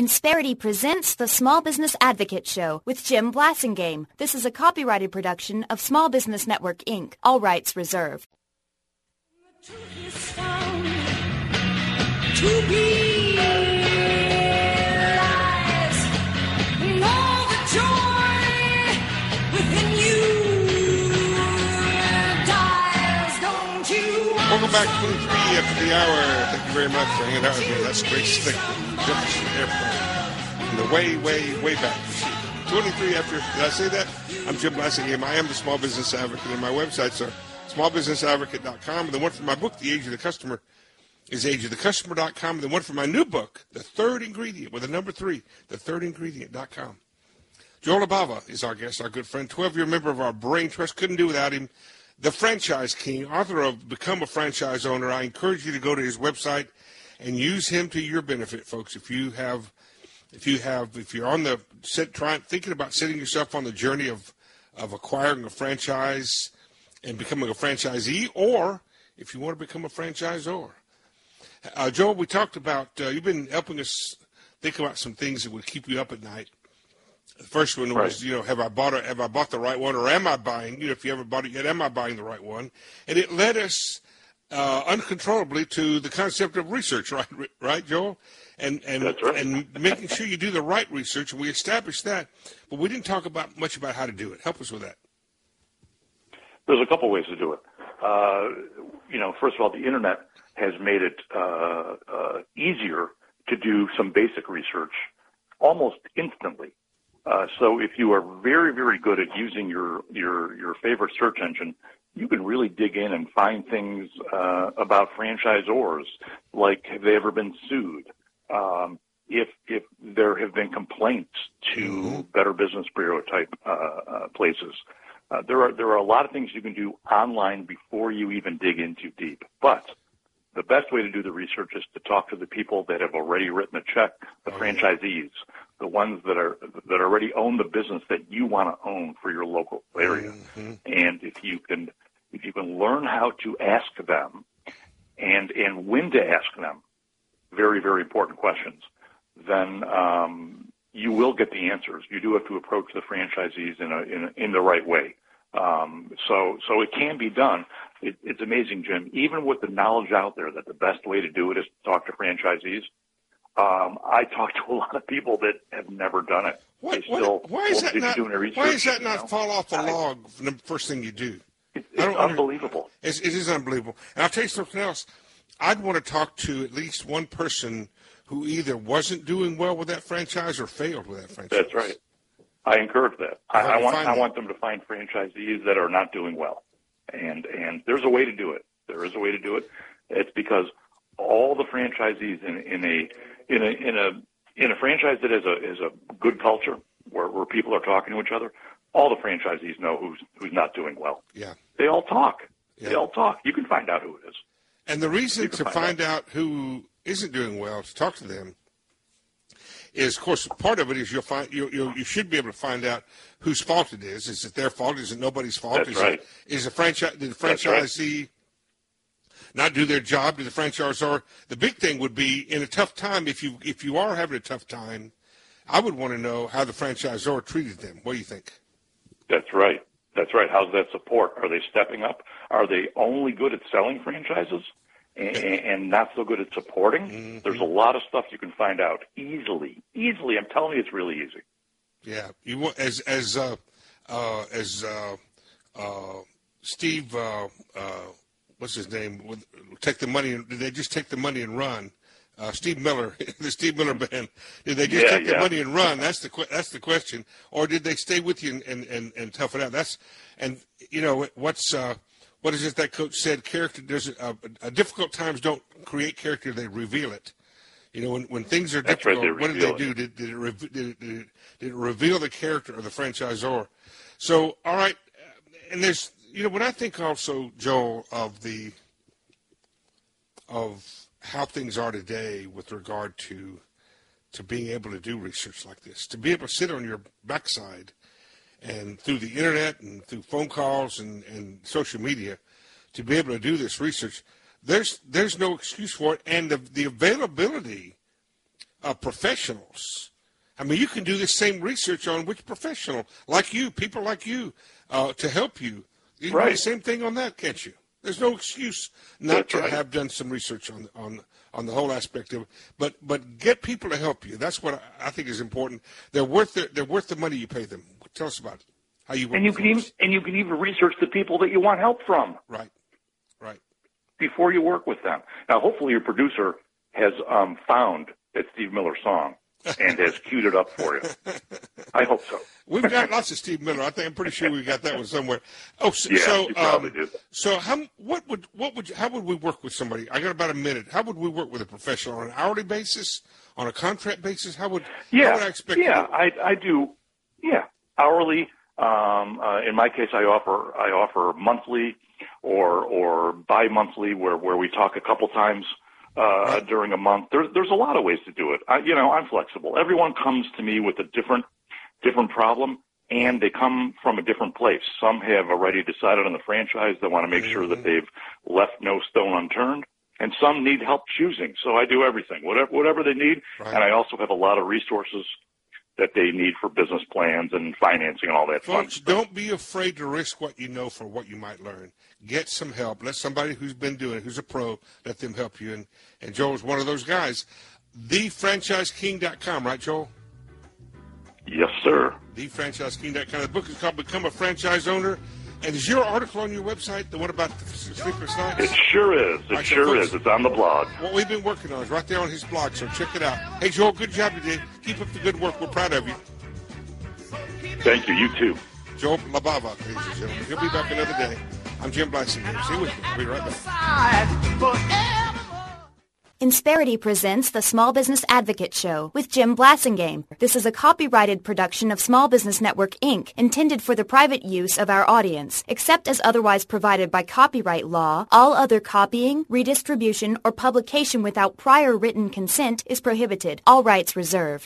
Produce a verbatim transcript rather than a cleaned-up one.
Insperity presents the Small Business Advocate Show with Jim Blasingame. This is a copyrighted production of Small Business Network, Incorporated. All rights reserved. The truth is found to be lies, and all the joy within you dies, don't you? Welcome back to twenty-three after the hour. Thank you very much for hanging out with me. That's Grace Slick, Jefferson Airplane, in the way, way, way back. twenty-three after, did I say that? I'm Jim Blasingame. I am the Small Business Advocate, and my websites are small business advocate dot com. And the one for my book, The Age of the Customer, is age of the customer dot com. And the one for my new book, The Third Ingredient, with a number three, the third ingredient dot com. Joel Abava is our guest, our good friend, twelve-year member of our Brain Trust. Couldn't do without him. The Franchise King, author of Become a Franchise Owner. I encourage you to go to his website and use him to your benefit, folks. If you have, if you have, if you're on the set, trying, thinking about setting yourself on the journey of, of acquiring a franchise and becoming a franchisee, or if you want to become a franchisor. Uh, Joel, we talked about, uh, you've been helping us think about some things that would keep you up at night. The first one right. was, you know, have I bought a, have I bought the right one, or am I buying, you know, if you haven't bought it yet, am I buying the right one? And it led us uh, uncontrollably to the concept of research, right, right, Joel? And and That's right. and making sure you do the right research, and we established that, but we didn't talk about much about how to do it. Help us with that. There's a couple ways to do it. Uh, you know, first of all, the internet has made it uh, uh, easier to do some basic research almost instantly. Uh, so if you are very, very good at using your, your, your favorite search engine, you can really dig in and find things uh, about franchisors, like have they ever been sued? Um, if if there have been complaints to mm-hmm. Better Business Bureau type uh, uh, places. Uh, there are there are a lot of things you can do online before you even dig in too deep. But the best way to do the research is to talk to the people that have already written a check, the oh, franchisees, the ones that are that already own the business that you want to own for your local area. Mm-hmm. And if you can if you can learn how to ask them and and when to ask them, very, very important questions, then um, you will get the answers. You do have to approach the franchisees in a, in, a, in the right way. Um, so, so it can be done. It, it's amazing, Jim. Even with the knowledge out there that the best way to do it is to talk to franchisees, um, I talk to a lot of people that have never done it. What, they still, what, why is well, that not? Research, why is that not know? fall off the I, log from the first thing you do? It, it's unbelievable. It's, it is unbelievable. And I'll tell you something else. I'd want to talk to at least one person who either wasn't doing well with that franchise or failed with that franchise. That's right. I encourage that. I, I want I want them to find franchisees that are not doing well, and and there's a way to do it. There is a way to do it. It's because all the franchisees in, in a in a in a in a franchise that is a is a good culture where, where people are talking to each other, all the franchisees know who's who's not doing well. Yeah. They all talk. Yeah. They all talk. You can find out who it is. And the reason to find, find out. out who isn't doing well, to talk to them, is, of course, part of it is you'll find you you you should be able to find out whose fault it is. Is it their fault? Is it nobody's fault? That's is right. It, is the franchise did the franchisee right. not do their job? Did the franchisor? The big thing would be in a tough time. If you if you are having a tough time, I would want to know how the franchisor treated them. What do you think? That's right. That's right. How's that support? Are they stepping up? Are they only good at selling franchises and, and not so good at supporting? Mm-hmm. There's a lot of stuff you can find out easily. Easily. I'm telling you, it's really easy. Yeah. You want as as uh, uh, as uh, uh, Steve. Uh, uh, what's his name? Would take the money. Did they just take the money and run? Uh, Steve Miller, the Steve Miller Band. Did they just yeah, take yeah. the money and run? That's the that's the question. Or did they stay with you and, and, and, and tough it out? That's and you know what's uh, what is it that coach said? Character does uh, uh, difficult times don't create character; they reveal it. You know, when when things are That's difficult, right, what did they it. do? Did did it, re- did, it, did, it, did it reveal the character of the franchisor? So, all right, and there's you know when I think also, Joel, of the of how things are today with regard to to being able to do research like this, to be able to sit on your backside and through the internet and through phone calls and, and social media, to be able to do this research, there's there's no excuse for it. And the, the availability uh, professionals. I mean, you can do the same research on which professional, like you, people like you, uh, to help you. You can Right. do the same thing on that, can't you? There's no excuse not That's to right. have done some research on on on the whole aspect of it. But but get people to help you. That's what I, I think is important. They're worth the, they're worth the money you pay them. Tell us about it. How you work And you with can even folks. and you can even research the people that you want help from Right, right. before you work with them. Now, hopefully, your producer has um, found that Steve Miller song and has queued it up for you. I hope so. We've got lots of Steve Miller. I think I'm pretty sure we got that one somewhere. Oh, so, Yeah, so, you probably um, do. so how what would what would how would we work with somebody? I got about a minute. How would we work with a professional on an hourly basis, on a contract basis? How would Yeah, how would I expect? yeah, you to, I I do. Yeah, hourly. Um, uh, in my case, I offer I offer monthly or or bi-monthly, where where we talk a couple times uh, Right. during a month. There's there's a lot of ways to do it. I, you know, I'm flexible. Everyone comes to me with a different different problem, and they come from a different place. Some have already decided on the franchise. They want to make sure that they've left no stone unturned. And some need help choosing. So I do everything, whatever whatever they need. Right. And I also have a lot of resources that they need for business plans and financing and all that fun Folks, stuff. don't be afraid to risk what you know for what you might learn. Get some help. Let somebody who's been doing it, who's a pro, let them help you. And, and Joel's one of those guys. the franchise king dot com, right, Joel? Yes, sir. the franchise king dot com. The book is called Become a Franchise Owner. And is your article on your website, the one about the sleepless nights? It sure is. It All right, so sure folks- is. It's on the blog. What we've been working on is right there on his blog, so check it out. Hey, Joel, good job today. Keep up the good work. We're proud of you. Thank you. You too. Joel Labava, ladies and gentlemen. He'll be back another day. I'm Jim Blassinger. Stay with me. I'll be right back. Insperity presents the Small Business Advocate Show with Jim Blassingame. This is a copyrighted production of Small Business Network, Incorporated, intended for the private use of our audience. Except as otherwise provided by copyright law, all other copying, redistribution, or publication without prior written consent is prohibited. All rights reserved.